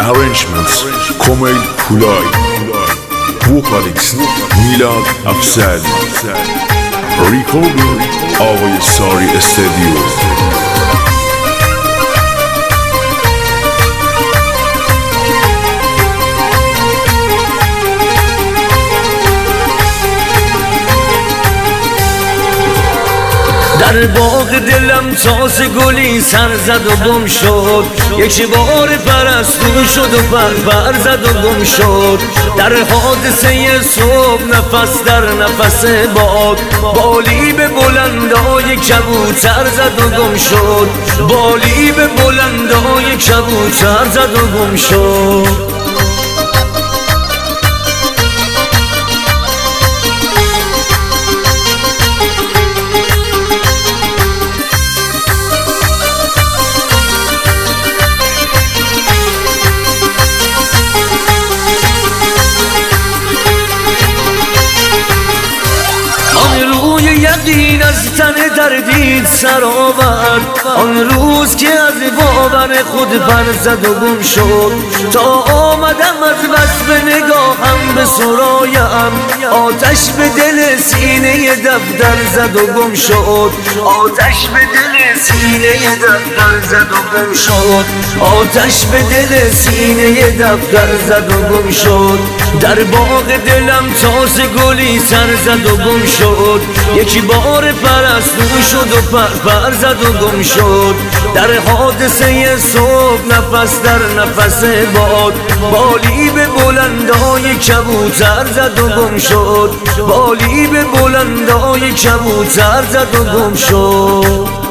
Arrangements Komel Kulay. Vocalist Milad Afzali. Recording Ağay Sari Studio. در باغ دلم تازه گلی سر زد و گم شد، یک بار پرستو شد و پر زد و گم شد. در حادثه صبح نفس در نفس باد، بالی به بلندای کبوتر زد و گم شد، بالی به بلندای کبوتر زد و گم شد. یقین از تن دردید سر آورد، آن روز که از باور خود پر زد و گم شد. تا آمدم از وصف نگاهم به سرایم، آتش به دل سینه دفتر زد و گم شد، آتش به دل سینه دفتر زد و گم شد، آتش به دل سینه دفتر زد و گم شد. در باغ دلم تازه گلی سر زد و گم شد، یکی بار پرستو شد و پر زد و گم شد. در حادثه صبح نفس در نفس باد، بالی به بلندای کبوتر زد و گم شد، بالی به بلندای کبوتر زد و گم شد.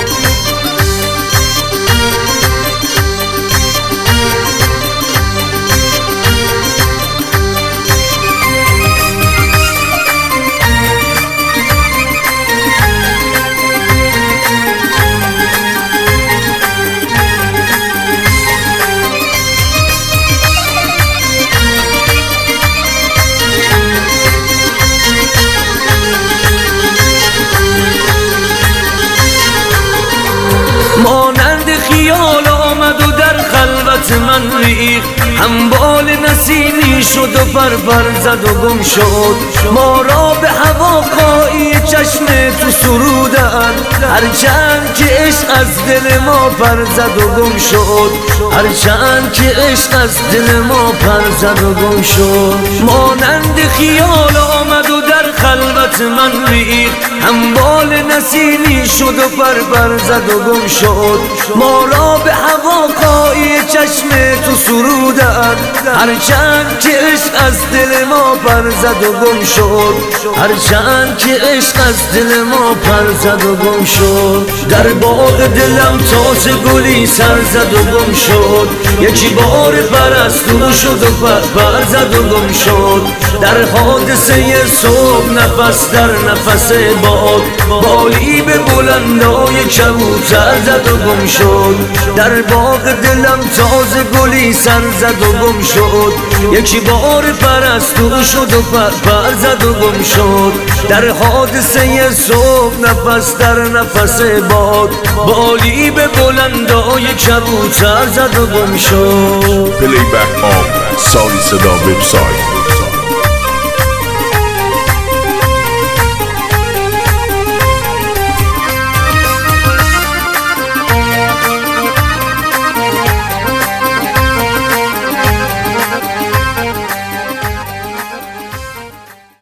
مانند خیال آمد و در خلوت من ریخت، همبال نسیمی شد و پر زد و گم شد. ما را به هواخواهی چشم تو سرودن، هرچند که عشق از دل ما پر زد و گم شد، هرچند که عشق از دل ما پر زد و گم شد. مانند خیال آمد و در خلوت من ریخت، همبال نسیمی شد و پر زد و گم شد. ما را به هواخواهی چشم تو سرودن، هرچند که عشق از دل ما پر زد و گم شد، هرچند که عشق از دل ما پر زد و گم شد. در باغ دلم تازه گلی سر زد و گم شد، یکی بار پرستو شد و پر زد و گم شد. در حادثه صبح نفس در نفس باد، بالی به بلندای کبوتر زد و گم شد. در باغ دلم تازه گلی سر زد و گم شد، یکی بار پرستو شد و پر زد و گم شد. در حادثه صبح نفس در نفس باد، بالی به بلندای کبوتر زد و گم شد. Playback on Sari Sada website.